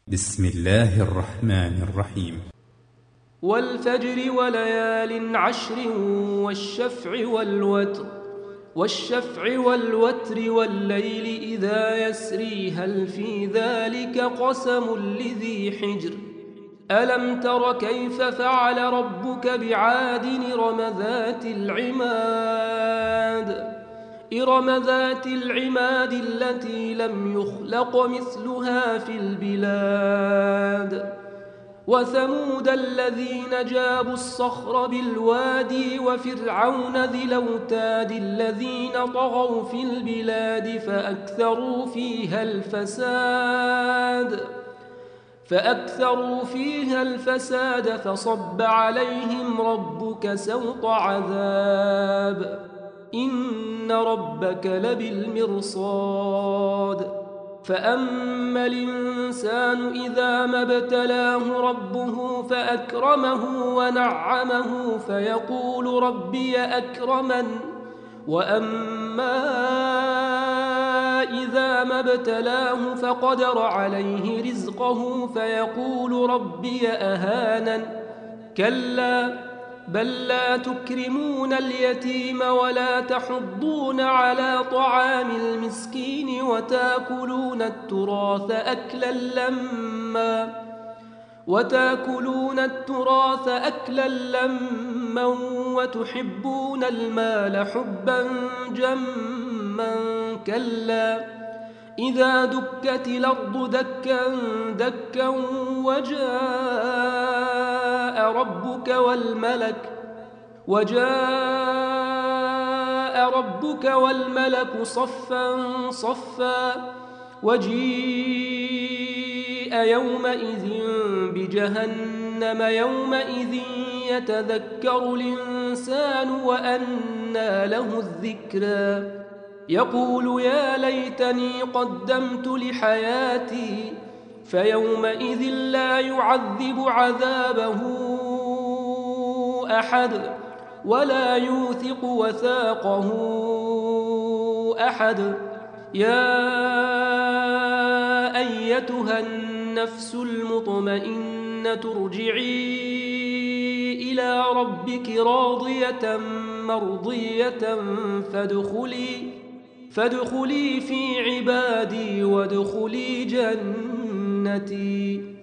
بسم الله الرحمن الرحيم. والفجر وليال عشر والشفع والوتر والليل إذا يسري هل في ذلك قسم لذي حجر ألم تر كيف فعل ربك بعاد إرم ذات العماد التي لم يخلق مثلها في البلاد وثمود الذين جابوا الصخر بالوادي وفرعون ذي الأوتاد الذين طغوا في البلاد فأكثروا فيها الفساد فصب عليهم ربك سوط عذاب إن ربك لبالمرصاد فأما الإنسان إذا ما ابتلاه ربه فأكرمه ونعمه فيقول ربي أكرمن وأما إذا ما ابتلاه فقدر عليه رزقه فيقول ربي أهانن كلا بل لا تكرمون اليتيم ولا تحضون على طعام المسكين وتأكلون التراث أكلا لما وتحبون المال حبا جما كلا إذا دكت الأرض دكا دكا وجاء ربك والملك صفا صفا وجيء يومئذ بجهنم يومئذ يتذكر الإنسان وأنى له الذكرى يقول يا ليتني قدمت لحياتي فيومئذ لا يعذب عذابه أحد ولا يوثق وثاقه أحد يا أيتها النفس المطمئنة ارجعي إلى ربك راضية مرضية فادخلي في عبادي وادخلي جنتي.